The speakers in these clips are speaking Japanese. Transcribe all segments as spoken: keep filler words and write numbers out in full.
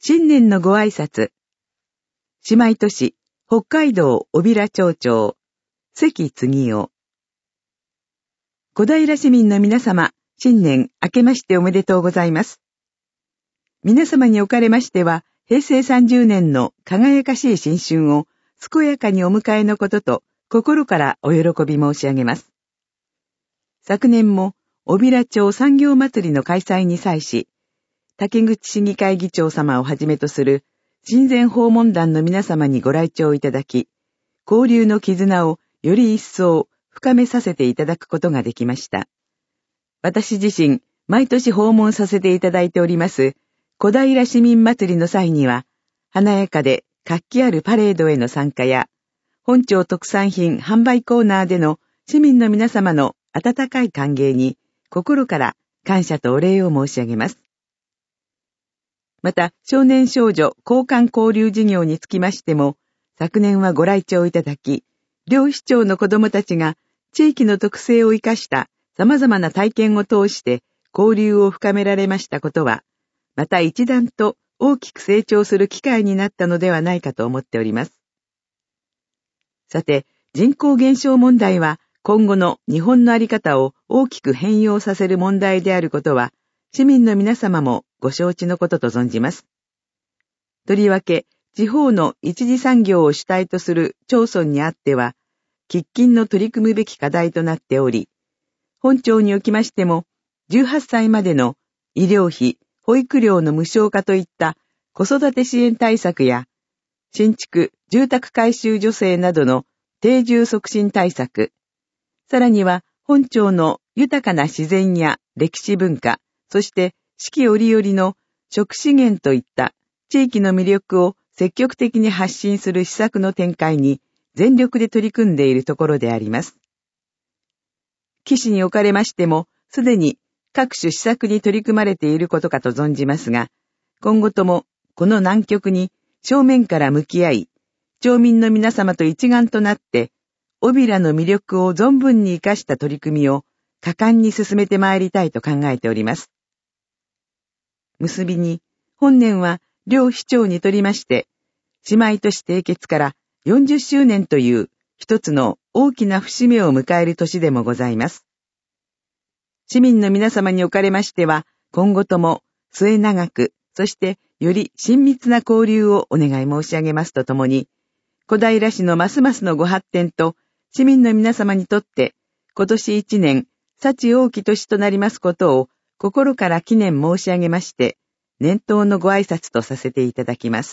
新年のご挨拶。姉妹都市、北海道小平町長、関次夫。小平市民の皆様、新年明けましておめでとうございます。皆様におかれましては、平成さんじゅうねんの輝かしい新春を健やかにお迎えのことと、心からお喜び申し上げます。昨年も、小平町産業祭りの開催に際し、竹口市議会議長様をはじめとする親善訪問団の皆様にご来庁いただき、交流の絆をより一層深めさせていただくことができました。私自身、毎年訪問させていただいております、小平市民祭りの際には、華やかで活気あるパレードへの参加や、本町特産品販売コーナーでの市民の皆様の温かい歓迎に、心から感謝とお礼を申し上げます。また、少年少女交換交流事業につきましても、昨年はご来庁いただき、両市町の子どもたちが地域の特性を生かした様々な体験を通して交流を深められましたことは、また一段と大きく成長する機会になったのではないかと思っております。さて、人口減少問題は今後の日本の在り方を大きく変容させる問題であることは、市民の皆様もご承知のことと存じます。とりわけ、地方の一次産業を主体とする町村にあっては、喫緊の取り組むべき課題となっており、本町におきましても、じゅうはっさいまでの医療費、保育料の無償化といった子育て支援対策や、新築、住宅改修助成などの定住促進対策、さらには本町の豊かな自然や歴史文化、そして四季折々の食資源といった地域の魅力を積極的に発信する施策の展開に全力で取り組んでいるところであります。岸におかれましても、すでに各種施策に取り組まれていることかと存じますが、今後ともこの難局に正面から向き合い、町民の皆様と一丸となって、小平の魅力を存分に生かした取り組みを果敢に進めてまいりたいと考えております。結びに、本年は両市町にとりまして、姉妹都市締結からよんじゅっしゅうねんという一つの大きな節目を迎える年でもございます。市民の皆様におかれましては、今後とも末永く、そしてより親密な交流をお願い申し上げますとともに、小平市のますますのご発展と、市民の皆様にとって今年一年、幸多き年となりますことを、心から記念申し上げまして、年頭のご挨拶とさせていただきます。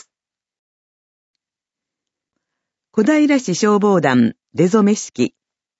小平市消防団出初め式。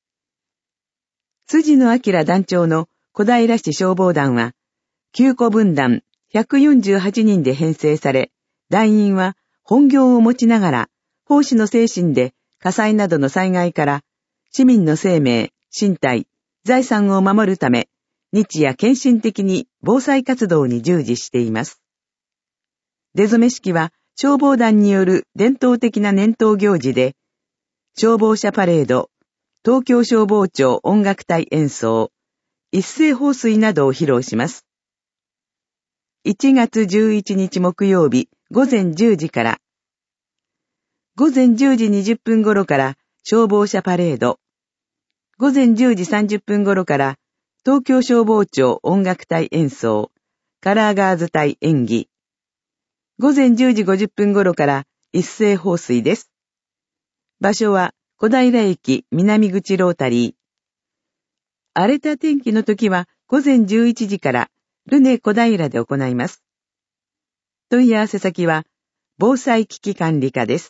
辻野明団長の小平市消防団は、きゅうこ分団ひゃくよんじゅうはちにんで編成され、団員は本業を持ちながら、奉仕の精神で火災などの災害から、市民の生命、身体、財産を守るため、日夜献身的に防災活動に従事しています。出初め式は消防団による伝統的な年頭行事で、消防車パレード、東京消防庁音楽隊演奏、一斉放水などを披露します。いちがつじゅういちにち木曜日午前じゅうじから、午前じゅうじにじゅっぷん頃から消防車パレード、午前じゅうじさんじゅっぷん頃から東京消防庁音楽隊演奏、カラーガーズ隊演技。午前じゅうじごじゅっぷん頃から一斉放水です。場所は小平駅南口ロータリー。荒れた天気の時は午前じゅういちじからルネ小平で行います。問い合わせ先は防災危機管理課です。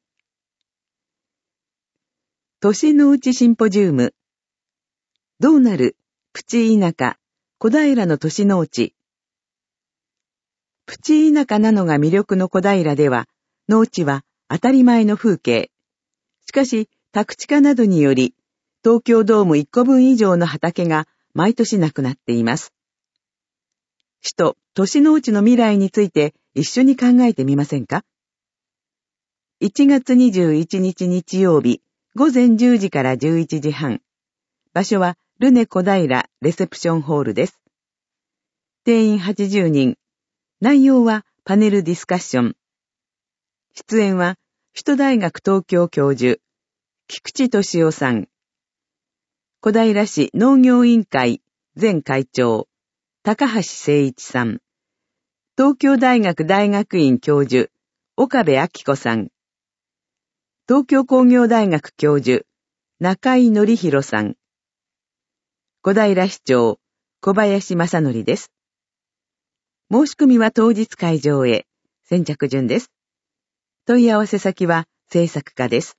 年のうちシンポジウム。どうなるプチ田舎、小平の年のうち。プチ田舎なのが魅力の小平では、農地は当たり前の風景。しかし、宅地化などにより、東京ドームいっこぶん以上の畑が毎年なくなっています。首都、年のうちの未来について一緒に考えてみませんか？いちがつにじゅういちにち日曜日、午前じゅうじからじゅういちじはん。場所は、ルネ小平レセプションホールです。定員はちじゅうにん。内容はパネルディスカッション。出演は、首都大学東京教授、菊池俊夫さん。小平市農業委員会前会長、高橋誠一さん。東京大学大学院教授、岡部明子さん。東京工業大学教授、中井則弘さん。小平市長、小林正則です。申し込みは当日会場へ。先着順です。問い合わせ先は制作課です。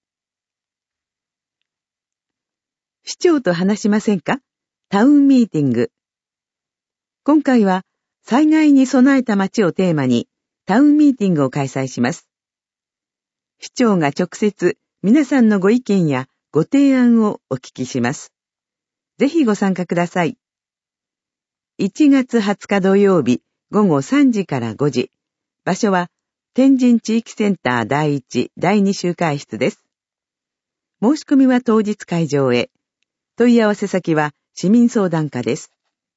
市長と話しませんか？タウンミーティング。今回は災害に備えた街をテーマにタウンミーティングを開催します。市長が直接皆さんのご意見やご提案をお聞きします。ぜひご参加ください。いちがつはつか土曜日ごごさんじからごじ。場所は天神地域センターだいいち、だいに集会室です。申し込みは当日会場へ。問い合わせ先は市民相談課です。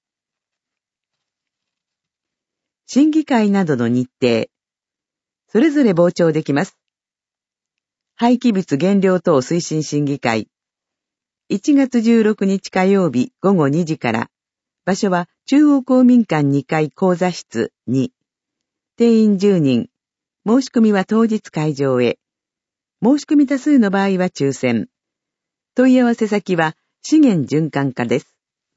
審議会などの日程。それぞれ傍聴できます。廃棄物減量等推進審議会。いちがつじゅうろくにち火曜日ごごにじから。場所は中央公民館にかい講座室に。定員じゅうにん。申し込みは当日会場へ。申し込み多数の場合は抽選。問い合わせ先は資源循環課です。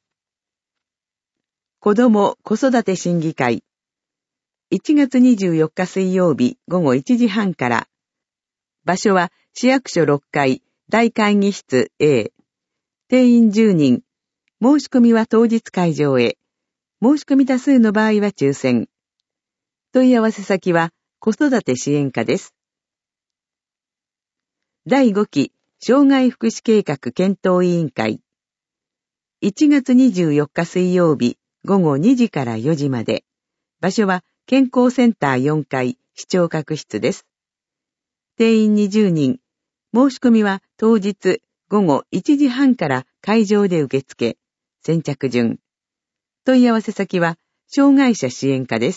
子ども子育て審議会。いちがつにじゅうよっか水曜日ごごいちじはんから。場所は市役所ろっかい大会議室 A。定員じゅうにん。申し込みは当日会場へ。申し込み多数の場合は抽選。問い合わせ先は子育て支援課です。だいごき障害福祉計画検討委員会。いちがつにじゅうよっか水曜日ごごにじからよじまで。場所は健康センターよんかい市長閣室です。定員にじゅうにん。申し込みは当日ごごいちじはんから会場で受付。先着順。問い合わせ先は障害者支援課です。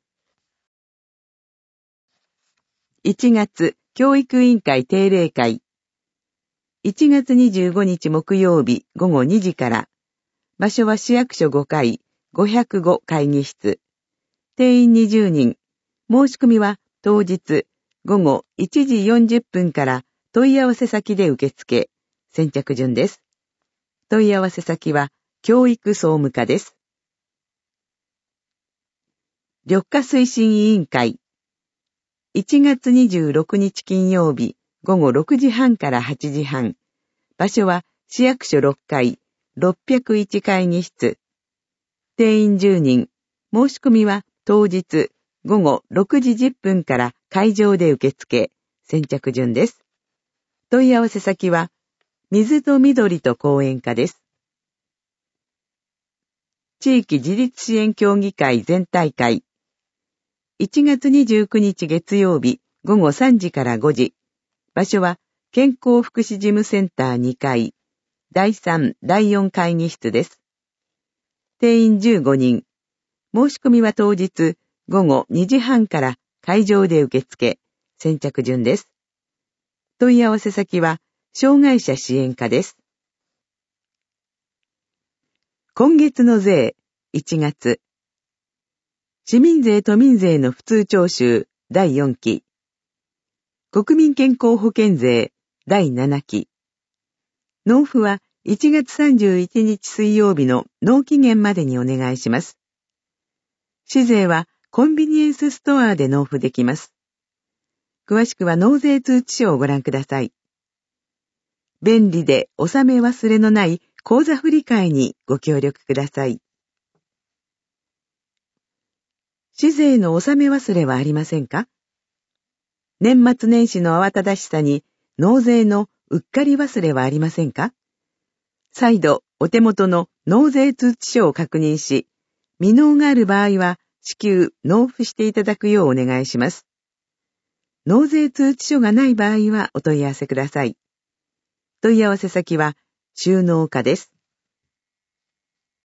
いちがつ教育委員会定例会。いちがつにじゅうごにち木曜日ごごにじから。場所は市役所ごかいごひゃくご会議室。定員にじゅうにん。申し込みは当日ごごいちじよんじゅっぷんから問い合わせ先で受付。先着順です。問い合わせ先は教育総務課です。緑化推進委員会。いちがつにじゅうろくにち金曜日ごごろくじはんからはちじはん。場所は市役所ろっかいろっぴゃくいち会議室。定員じゅうにん。申し込みは当日ごごろくじじゅっぷんから会場で受付。先着順です。問い合わせ先は水と緑と講演課です。地域自立支援協議会全体会。いちがつにじゅうくにち月曜日ごごさんじからごじ。場所は健康福祉事務センターにかいだいさん、だいよん会議室です。定員じゅうごにん。申し込みは当日ごごにじはんから会場で受付。先着順です。問い合わせ先は障害者支援課です。今月の税、いちがつ。市民税都民税の普通徴収だいよんき。国民健康保険税だいななき。納付はいちがつさんじゅういちにち水曜日の納期限までにお願いします。市税はコンビニエンスストアで納付できます。詳しくは納税通知書をご覧ください。便利で納め忘れのない口座振替にご協力ください。市税の納め忘れはありませんか？年末年始の慌ただしさに納税のうっかり忘れはありませんか？再度お手元の納税通知書を確認し、未納がある場合は至急納付していただくようお願いします。納税通知書がない場合はお問い合わせください。問い合わせ先は収納課です。